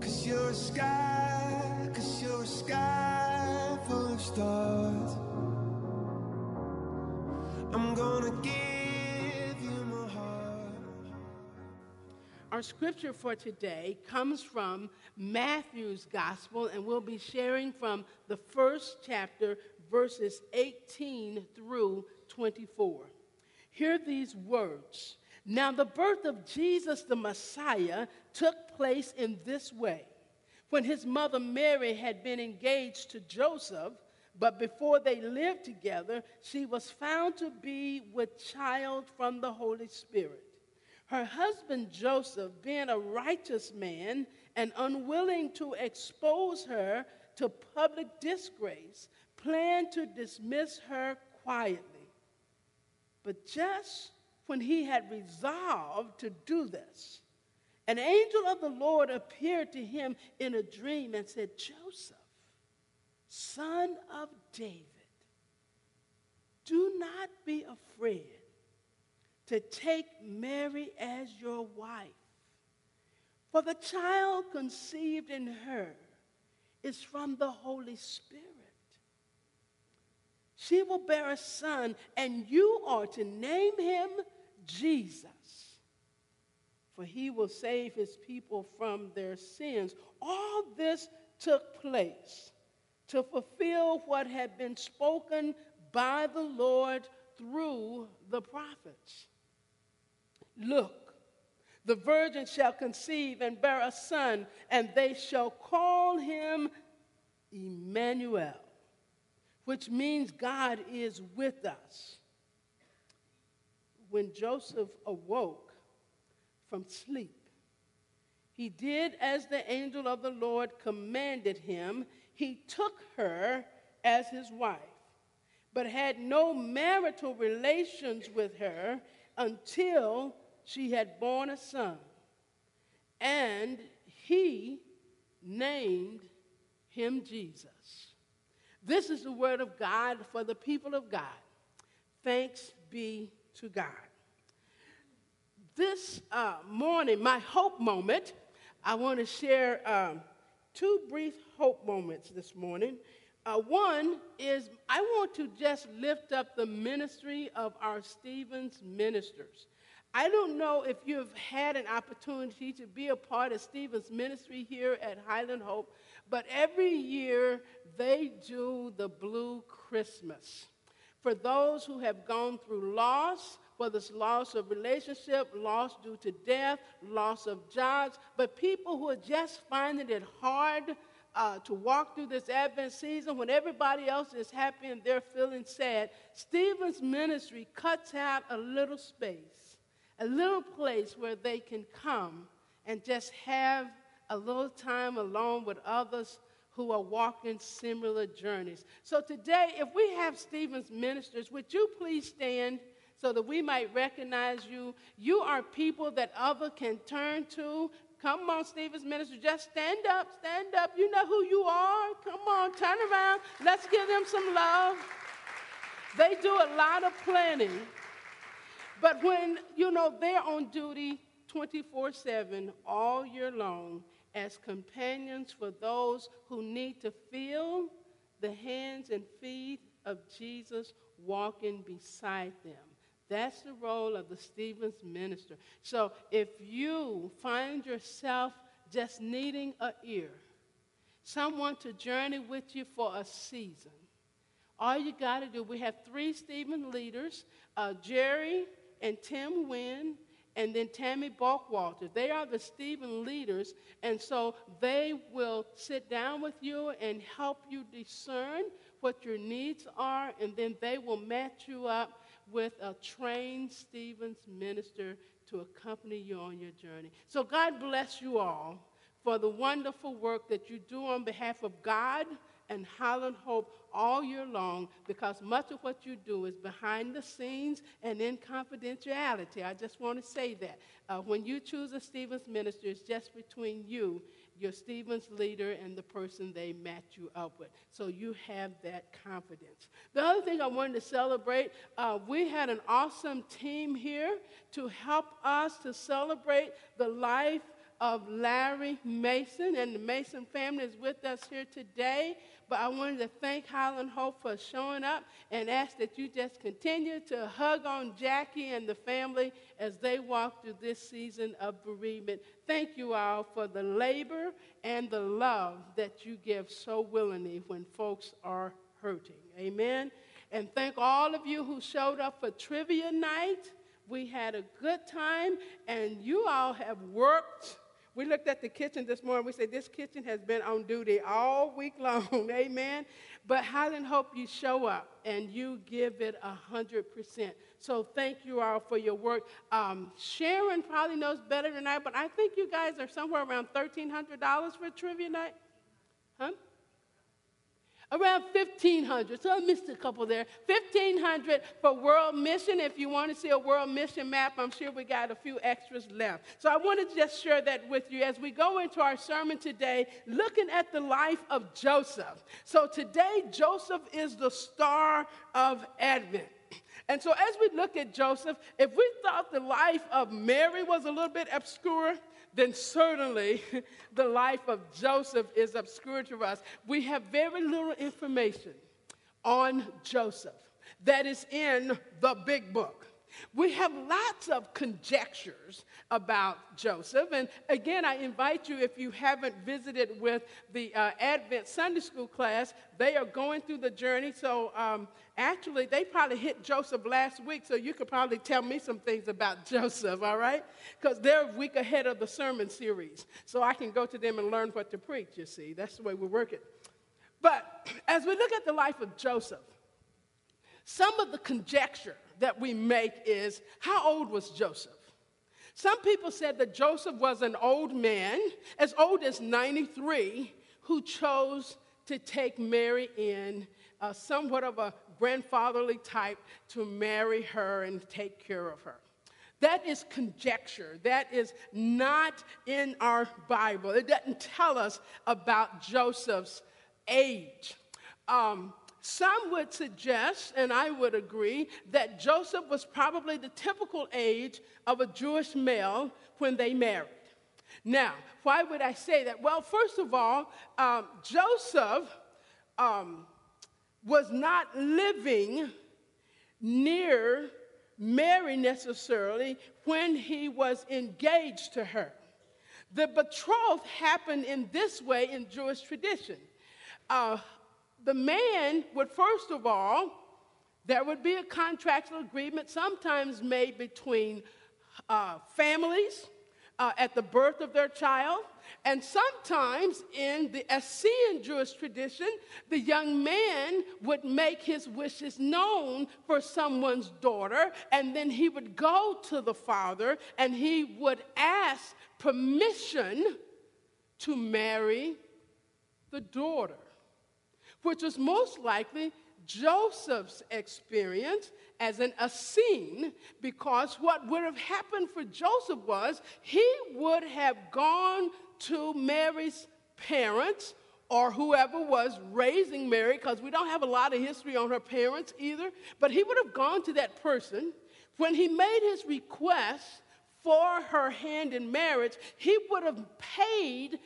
Cause you're a sky full of stars. I'm gonna give you my heart. Our scripture for today comes from Matthew's Gospel, and we'll be sharing from the first chapter, verses 18 through 24. Hear these words. Now, the birth of Jesus the Messiah took place in this way. When his mother Mary had been engaged to Joseph, but before they lived together, she was found to be with child from the Holy Spirit. Her husband Joseph, being a righteous man and unwilling to expose her to public disgrace, planned to dismiss her quietly. But just when he had resolved to do this, an angel of the Lord appeared to him in a dream and said, Joseph, son of David, do not be afraid to take Mary as your wife, for the child conceived in her is from the Holy Spirit. She will bear a son, and you are to name him Jesus, for he will save his people from their sins. All this took place to fulfill what had been spoken by the Lord through the prophets. Look, the virgin shall conceive and bear a son, and they shall call him Emmanuel, which means God is with us. When Joseph awoke from sleep, he did as the angel of the Lord commanded him. He took her as his wife, but had no marital relations with her until she had borne a son, and he named him Jesus. This is the word of God for the people of God. Thanks be to God. This morning, my hope moment, I want to share two brief hope moments this morning. One is I want to just lift up the ministry of our Stevens ministers. I don't know if you've had an opportunity to be a part of Stevens ministry here at Highland Hope, but every year they do the Blue Christmas. For those who have gone through loss, whether it's loss of relationship, loss due to death, loss of jobs, but people who are just finding it hard to walk through this Advent season when everybody else is happy and they're feeling sad, Stevens ministry cuts out a little space, a little place where they can come and just have a little time alone with others who are walking similar journeys. So today, if we have Stevens ministers, would you please stand so that we might recognize you? You are people that others can turn to. Come on, Stevens ministers, just stand up, stand up. You know who you are. Come on, turn around. Let's give them some love. They do a lot of planning. But when, they're on duty 24/7 all year long as companions for those who need to feel the hands and feet of Jesus walking beside them. That's the role of the Stevens minister. So if you find yourself just needing an ear, someone to journey with you for a season, all you got to do, we have 3 Stevens leaders, Jerry and Tim Wynn, and then Tammy Balkwalter. They are the Stevens leaders, and so they will sit down with you and help you discern what your needs are, and then they will match you up with a trained Stevens minister to accompany you on your journey. So God bless you all for the wonderful work that you do on behalf of God and Highland Hope all year long, because much of what you do is behind the scenes and in confidentiality. I just want to say that. When you choose a Stevens minister, it's just between you, your Stevens leader, and the person they match you up with. So you have that confidence. The other thing I wanted to celebrate, we had an awesome team here to help us to celebrate the life of Larry Mason, and the Mason family is with us here today. But I wanted to thank Highland Hope for showing up and ask that you just continue to hug on Jackie and the family as they walk through this season of bereavement. Thank you all for the labor and the love that you give so willingly when folks are hurting. Amen. And thank all of you who showed up for trivia night. We had a good time, and you all have worked. We looked at the kitchen this morning. We said this kitchen has been on duty all week long. Amen. But Highland Hope, you show up, and you give it 100%. So thank you all for your work. Sharon probably knows better than I, but I think you guys are somewhere around $1,300 for trivia night. Huh? Around $1,500, so I missed a couple there. $1,500 for World Mission. If you want to see a World Mission map, I'm sure we got a few extras left. So I wanted to just share that with you as we go into our sermon today, looking at the life of Joseph. So today, Joseph is the star of Advent. And so as we look at Joseph, if we thought the life of Mary was a little bit obscure, then certainly the life of Joseph is obscure to us. We have very little information on Joseph that is in the big book. We have lots of conjectures about Joseph. And again, I invite you, if you haven't visited with the Advent Sunday School class, they are going through the journey. So actually, they probably hit Joseph last week, so you could probably tell me some things about Joseph, all right? Because they're a week ahead of the sermon series. So I can go to them and learn what to preach, you see. That's the way we work it. But as we look at the life of Joseph, some of the conjecture that we make is, how old was Joseph? Some people said that Joseph was an old man, as old as 93, who chose to take Mary in, somewhat of a grandfatherly type, to marry her and take care of her. That is conjecture. That is not in our Bible. It doesn't tell us about Joseph's age. Some would suggest, and I would agree, that Joseph was probably the typical age of a Jewish male when they married. Now, why would I say that? Well, first of all, Joseph was not living near Mary necessarily when he was engaged to her. The betrothal happened in this way in Jewish tradition. The man would, first of all, there would be a contractual agreement sometimes made between families at the birth of their child. And sometimes in the Essene Jewish tradition, the young man would make his wishes known for someone's daughter, and then he would go to the father and he would ask permission to marry the daughter, which was most likely Joseph's experience as an Essene, because what would have happened for Joseph was he would have gone to Mary's parents or whoever was raising Mary, because we don't have a lot of history on her parents either, but he would have gone to that person. When he made his request for her hand in marriage, he would have paid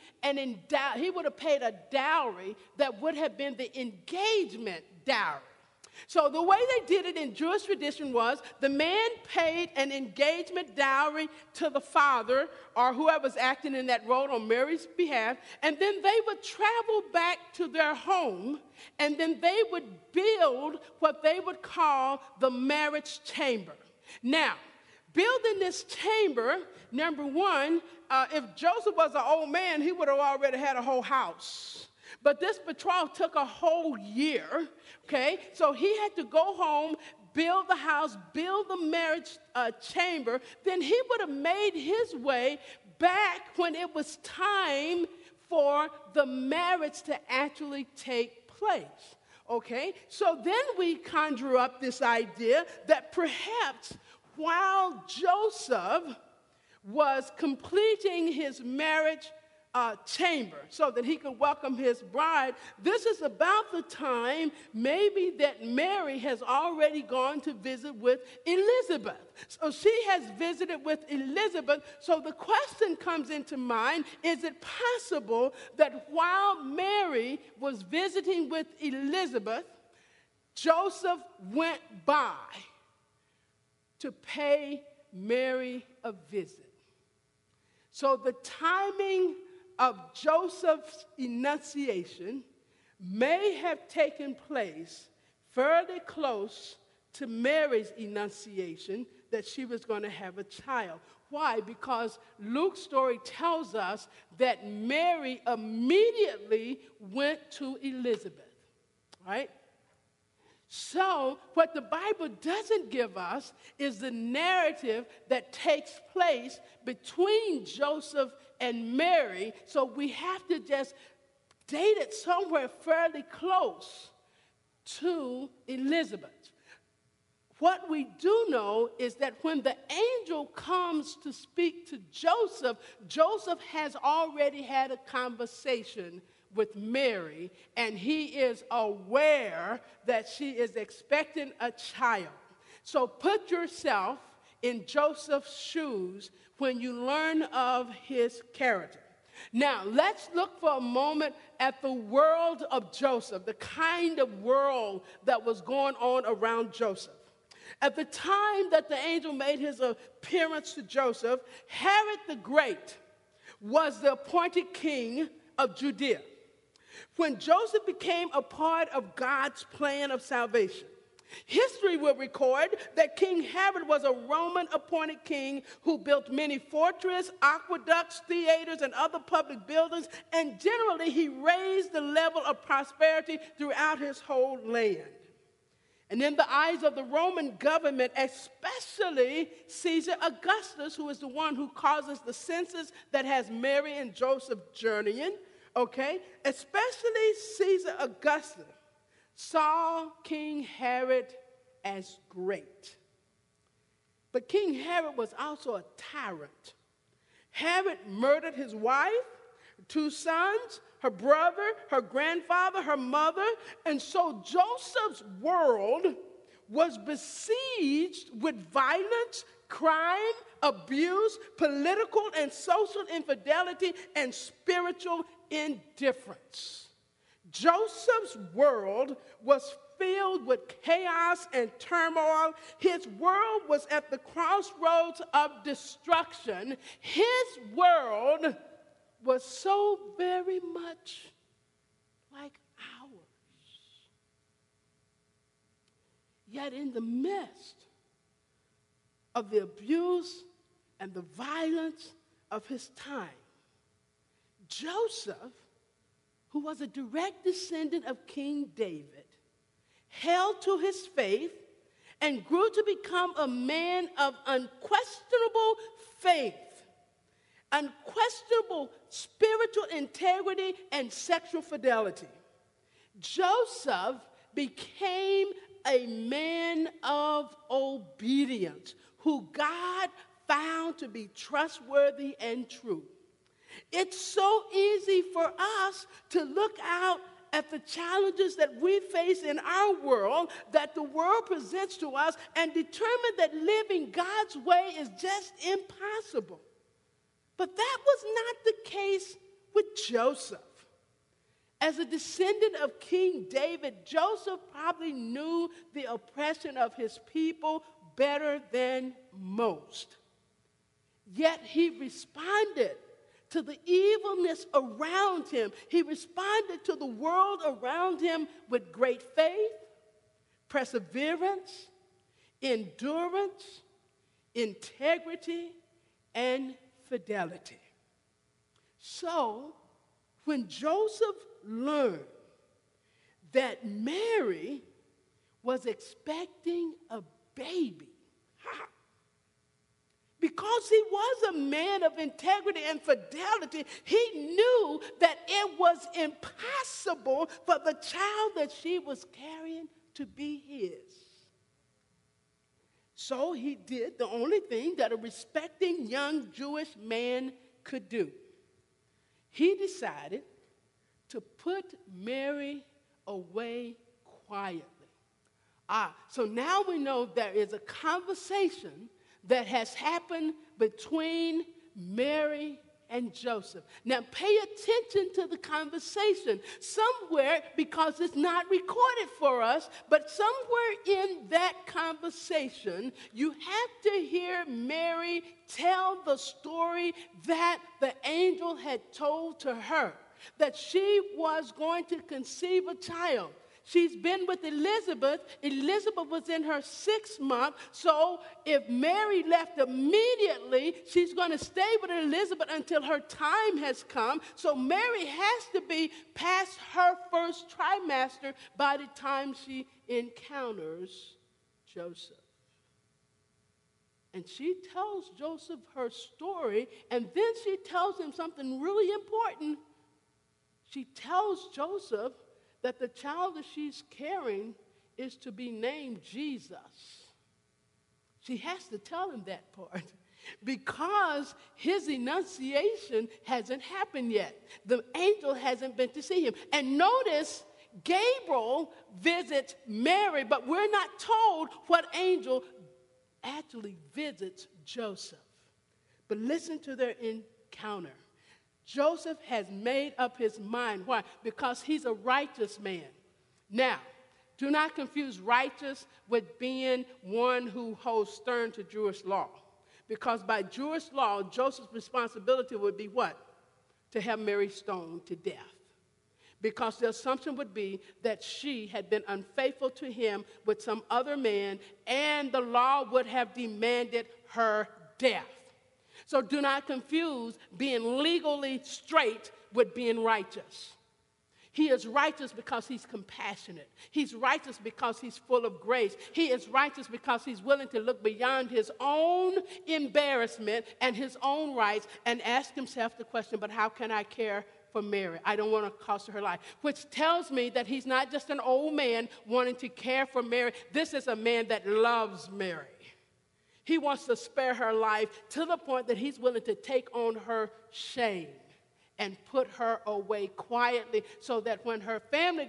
a dowry that would have been the engagement dowry. So the way they did it in Jewish tradition was the man paid an engagement dowry to the father or whoever's acting in that role on Mary's behalf, and then they would travel back to their home, and then they would build what they would call the marriage chamber. Now, building this chamber, number one, if Joseph was an old man, he would have already had a whole house. But this betrothal took a whole year, okay? So he had to go home, build the house, build the marriage chamber. Then he would have made his way back when it was time for the marriage to actually take place, okay? So then we conjure up this idea that perhaps while Joseph was completing his marriage chamber so that he could welcome his bride. This is about the time maybe that Mary has already gone to visit with Elizabeth. So she has visited with Elizabeth. So the question comes into mind, is it possible that while Mary was visiting with Elizabeth, Joseph went by to pay Mary a visit? So the timing of Joseph's enunciation may have taken place fairly close to Mary's enunciation that she was going to have a child. Why? Because Luke's story tells us that Mary immediately went to Elizabeth, right? So, what the Bible doesn't give us is the narrative that takes place between Joseph and Mary, so we have to just date it somewhere fairly close to Elizabeth. What we do know is that when the angel comes to speak to Joseph, Joseph has already had a conversation with Mary, and he is aware that she is expecting a child. So put yourself in Joseph's shoes when you learn of his character. Now, let's look for a moment at the world of Joseph, the kind of world that was going on around Joseph. At the time that the angel made his appearance to Joseph, Herod the Great was the appointed king of Judea. When Joseph became a part of God's plan of salvation, history will record that King Herod was a Roman appointed king who built many fortresses, aqueducts, theaters, and other public buildings, and generally he raised the level of prosperity throughout his whole land. And in the eyes of the Roman government, especially Caesar Augustus, who is the one who causes the census that has Mary and Joseph journeying, okay, especially Caesar Augustus saw King Herod as great. But King Herod was also a tyrant. Herod murdered his wife, 2 sons, her brother, her grandfather, her mother, and so Joseph's world was besieged with violence, crime, abuse, political and social infidelity, and spiritual indifference. Joseph's world was filled with chaos and turmoil. His world was at the crossroads of destruction. His world was so very much like ours. Yet in the midst of the abuse and the violence of his time, Joseph, who was a direct descendant of King David, held to his faith and grew to become a man of unquestionable faith, unquestionable spiritual integrity, and sexual fidelity. Joseph became a man of obedience who God found to be trustworthy and true. It's so easy for us to look out at the challenges that we face in our world, that the world presents to us, and determine that living God's way is just impossible. But that was not the case with Joseph. As a descendant of King David, Joseph probably knew the oppression of his people better than most. Yet he responded to the evilness around him. He responded to the world around him with great faith, perseverance, endurance, integrity, and fidelity. So, when Joseph learned that Mary was expecting a baby, because he was a man of integrity and fidelity, he knew that it was impossible for the child that she was carrying to be his. So he did the only thing that a respecting young Jewish man could do. he decided to put Mary away quietly. So now we know there is a conversation that has happened between Mary and Joseph. Now pay attention to the conversation. Somewhere, because it's not recorded for us, but somewhere in that conversation, you have to hear Mary tell the story that the angel had told to her, that she was going to conceive a child. She's been with Elizabeth. Elizabeth was in her 6th month. So if Mary left immediately, she's going to stay with Elizabeth until her time has come. So Mary has to be past her first trimester by the time she encounters Joseph. And she tells Joseph her story, and then she tells him something really important. She tells Joseph that the child that she's carrying is to be named Jesus. She has to tell him that part because his enunciation hasn't happened yet. The angel hasn't been to see him. And notice, Gabriel visits Mary, but we're not told what angel actually visits Joseph. But listen to their encounter. Joseph has made up his mind. Why? Because he's a righteous man. Now, do not confuse righteous with being one who holds stern to Jewish law. Because by Jewish law, Joseph's responsibility would be what? To have Mary stoned to death. Because the assumption would be that she had been unfaithful to him with some other man, and the law would have demanded her death. So do not confuse being legally straight with being righteous. He is righteous because he's compassionate. He's righteous because he's full of grace. He is righteous because he's willing to look beyond his own embarrassment and his own rights and ask himself the question, but how can I care for Mary? I don't want to cost her life. Which tells me that he's not just an old man wanting to care for Mary. This is a man that loves Mary. He wants to spare her life to the point that he's willing to take on her shame and put her away quietly so that when her family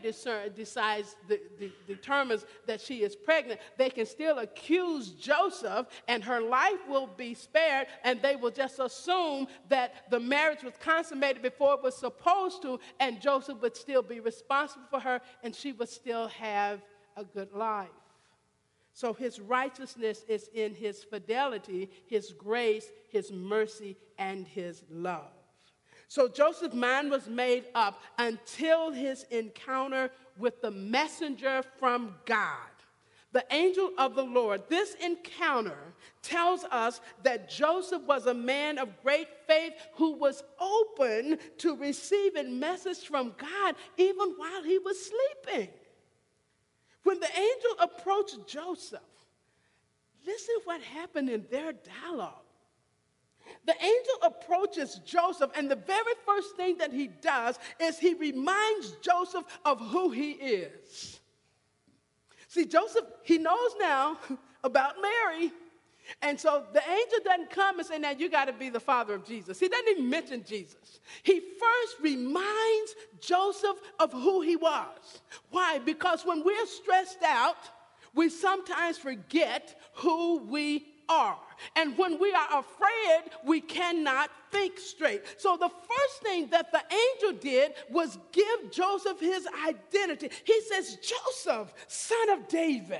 determines that she is pregnant, they can still accuse Joseph and her life will be spared, and they will just assume that the marriage was consummated before it was supposed to, and Joseph would still be responsible for her, and she would still have a good life. So his righteousness is in his fidelity, his grace, his mercy, and his love. So Joseph's mind was made up until his encounter with the messenger from God, the angel of the Lord. This encounter tells us that Joseph was a man of great faith who was open to receiving message from God even while he was sleeping. When the angel approached Joseph, listen what happened in their dialogue. The angel approaches Joseph, and the very first thing that he does is he reminds Joseph of who he is. See, Joseph, he knows now about Mary, and so the angel doesn't come and say, now you got to be the father of Jesus. He doesn't even mention Jesus. He first reminds Joseph of who he was. Why? Because when we're stressed out, we sometimes forget who we are. And when we are afraid, we cannot think straight. So the first thing that the angel did was give Joseph his identity. He says, Joseph, son of David.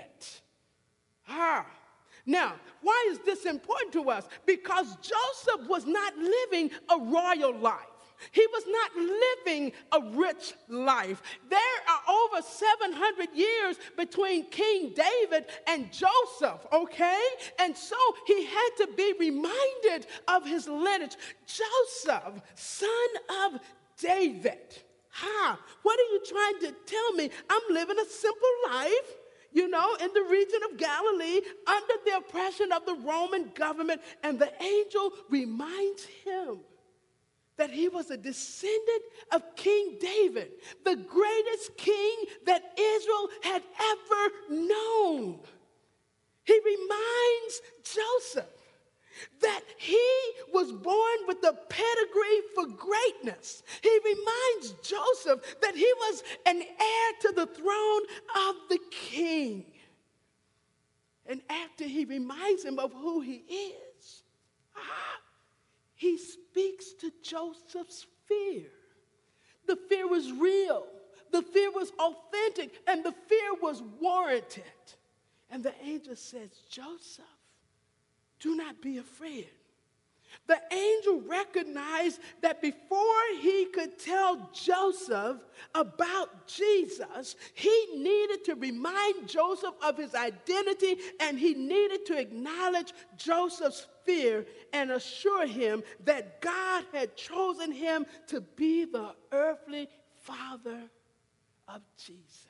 Now, why is this important to us? Because Joseph was not living a royal life. He was not living a rich life. There are over 700 years between King David and Joseph, okay? And so he had to be reminded of his lineage. Joseph, son of David. What are you trying to tell me? I'm living a simple life, in the region of Galilee, under the oppression of the Roman government. And the angel reminds him that he was a descendant of King David, the greatest king that Israel had ever known. He reminds Joseph that he was born with the pedigree for greatness. greatness. He reminds Joseph that he was an heir to the throne of the king. And after he reminds him of who he is, he speaks to Joseph's fear. The fear was real. The fear was authentic, and the fear was warranted. And the angel says, Joseph, do not be afraid. The angel recognized that before he could tell Joseph about Jesus, he needed to remind Joseph of his identity, and he needed to acknowledge Joseph's fear and assure him that God had chosen him to be the earthly father of Jesus.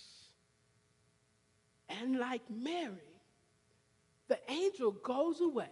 And like Mary, the angel goes away,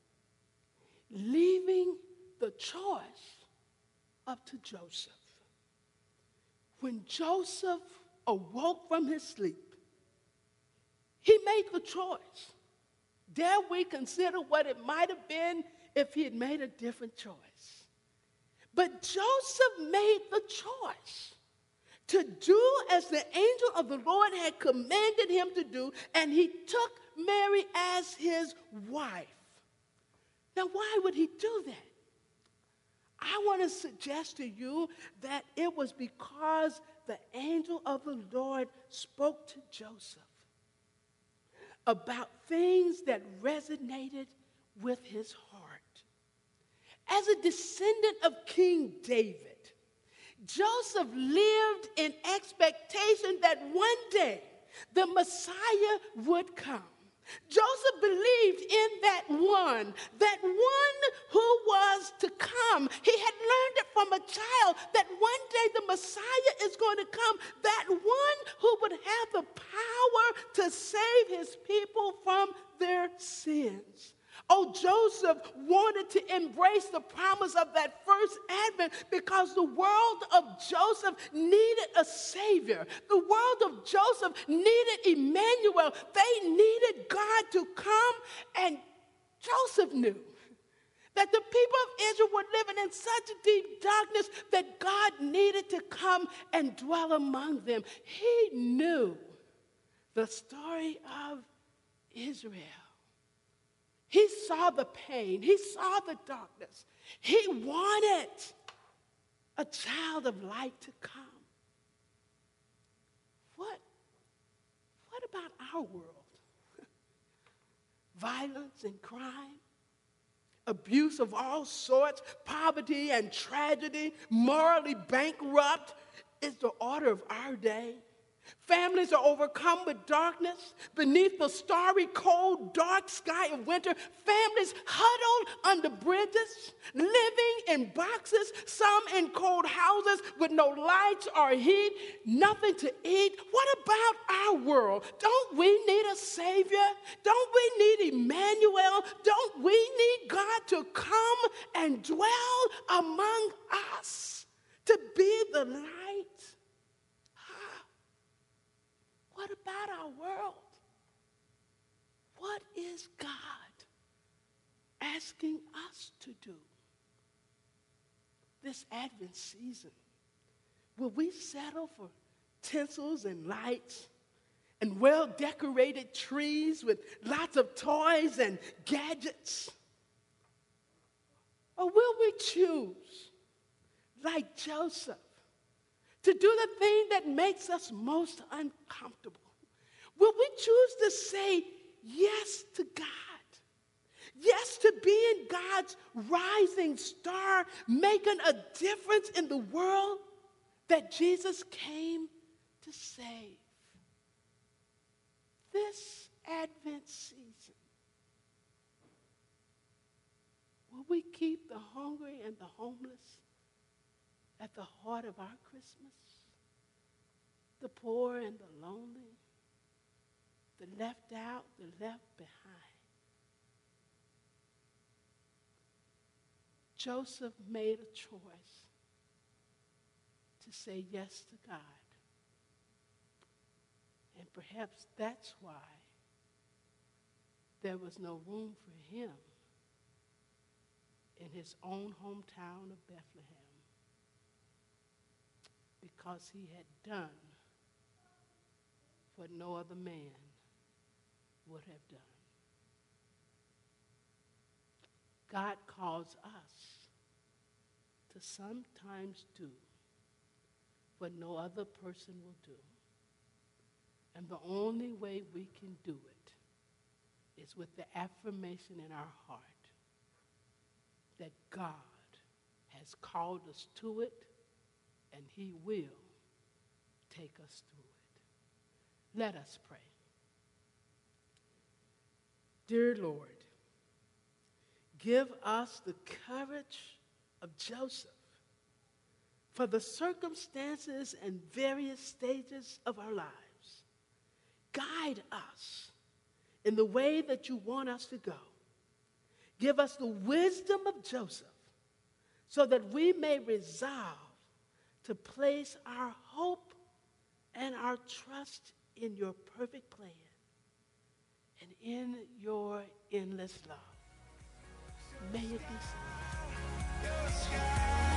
leaving the choice up to Joseph. When Joseph awoke from his sleep, he made the choice. Dare we consider what it might have been if he had made a different choice? But Joseph made the choice to do as the angel of the Lord had commanded him to do, and he took Mary as his wife. Now, why would he do that? I want to suggest to you that it was because the angel of the Lord spoke to Joseph about things that resonated with his heart. As a descendant of King David, Joseph lived in expectation that one day the Messiah would come. Joseph believed in that one who was to come. He had learned it from a child that one day the Messiah is going to come, that one who would have the power to save his people from their sins. Oh, Joseph wanted to embrace the promise of that first advent because the world of Joseph needed a Savior. The world of Joseph needed Emmanuel. They needed God to come, and Joseph knew that the people of Israel were living in such deep darkness that God needed to come and dwell among them. He knew the story of Israel. He saw the pain. He saw the darkness. He wanted a child of light to come. What about our world? Violence and crime, abuse of all sorts, poverty and tragedy, morally bankrupt is the order of our day. Families are overcome with darkness. Beneath the starry, cold, dark sky of winter, families huddled under bridges, living in boxes, some in cold houses with no lights or heat, nothing to eat. What about our world? Don't we need a Savior? Don't we need Emmanuel? Don't we need God to come and dwell among us, to be the light? What about our world? What is God asking us to do this Advent season? Will we settle for tinsels and lights and well-decorated trees with lots of toys and gadgets? Or will we choose, like Joseph, to do the thing that makes us most uncomfortable? Will we choose to say yes to God? Yes to being God's rising star, making a difference in the world that Jesus came to save? This Advent season, will we keep the hungry and the homeless at the heart of our Christmas? The poor and the lonely, the left out, the left behind. Joseph made a choice to say yes to God. And perhaps that's why there was no room for him in his own hometown of Bethlehem. because he had done what no other man would have done. God calls us to sometimes do what no other person will do. And the only way we can do it is with the affirmation in our heart that God has called us to it and he will take us through it. Let us pray. Dear Lord, give us the courage of Joseph for the circumstances and various stages of our lives. Guide us in the way that you want us to go. Give us the wisdom of Joseph so that we may resolve to place our hope and our trust in your perfect plan and in your endless love. May it be so.